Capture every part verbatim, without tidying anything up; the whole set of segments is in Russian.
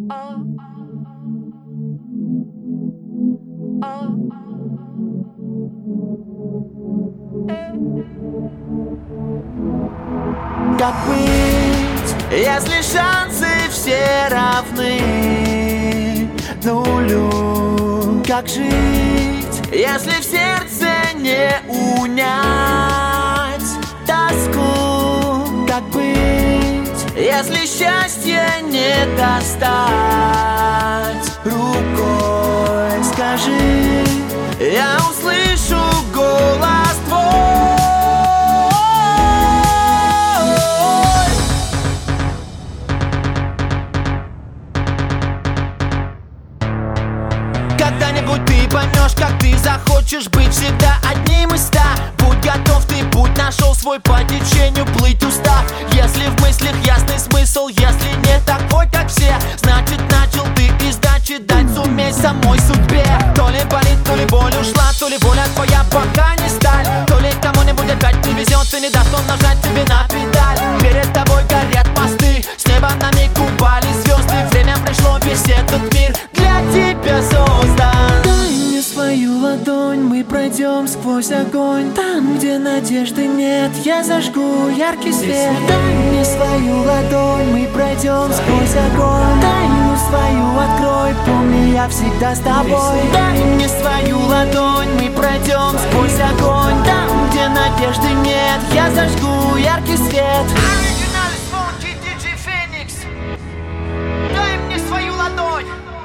Как быть, если шансы все равны нулю? Как жить, если в сердце не унять тоску? Как быть, если счастье не достать рукой? Скажи, я услышу голос твой. Когда-нибудь ты поймешь, как ты захочешь быть всегда одним из ста. Будь готов, ты путь нашел свой, по течению плыть устав. Если в мыслях ясный смысл, если не такой, как все, значит начал ты и сдачи дать сумей самой судьбе. То ли болит, то ли боль ушла, то ли воля твоя пока не сталь. То ли кому-нибудь опять не везет и не даст он нажать тебе на педаль. Перед тобой горят мосты, с неба на миг упали звезды. Время пришло, весь этот мир для тебя создан. Дай мне свою ладонь, мы пройдем сквозь огонь. Там, где надежды нет, я зажгу яркий свет. Дай мне свою ладонь, мы пройдем сквозь огонь. Тайну свою открой, помни, я всегда с тобой. Дай мне свою ладонь, мы пройдем сквозь огонь. Там, где надежды нет, я зажгу яркий свет. Оригинальный звонкий диджей Феникс. Дай мне свою ладонь.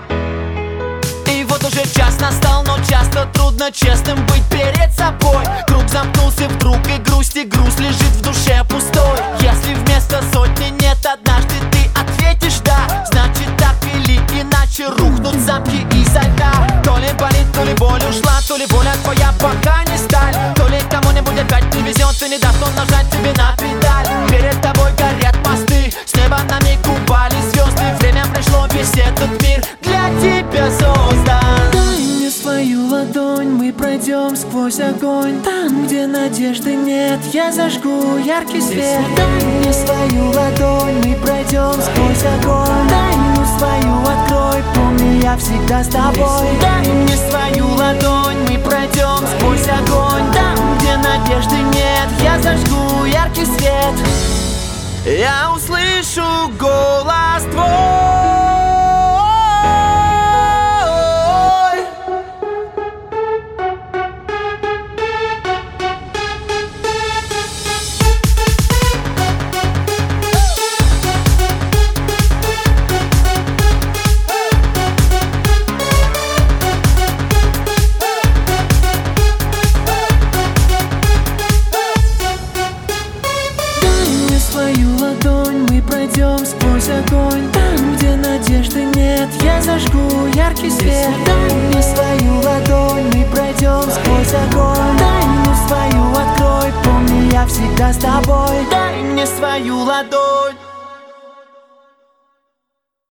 И вот уже час настал, но часто трудно честным быть перед собой. Круг замкнулся вдруг, и грусть, и груз лежит в душе пустой. Если вместо сотни нет, однажды ты ответишь да, значит так или иначе рухнут замки изо льда. То ли болит, то ли боль ушла, то ли воля твоя пока не сталь. То ли кому-нибудь опять не везет и не даст он нажать тебе на педаль. Перед тобой горят мосты, с неба на миг упали звезды. Время пришло, весь этот мир для тебя создан. Дай мне свою ладонь, мы пройдем сквозь огонь. Там, где надежды нет, я зажгу яркий свет. Дай мне свою ладонь, мы пройдем сквозь огонь. Тайну свою открой, помни, я всегда с тобой. Дай мне свою ладонь, мы пройдем сквозь огонь. Там, где надежды нет, я зажгу яркий свет. Я услышу голос твой. Свою ладонь, мы пройдем сквозь огонь. Там, где надежды нет, я зажгу яркий свет. Дай мне свою ладонь, мы пройдем сквозь огонь. Тайну свою открой, помни, я всегда с тобой. Дай мне свою ладонь.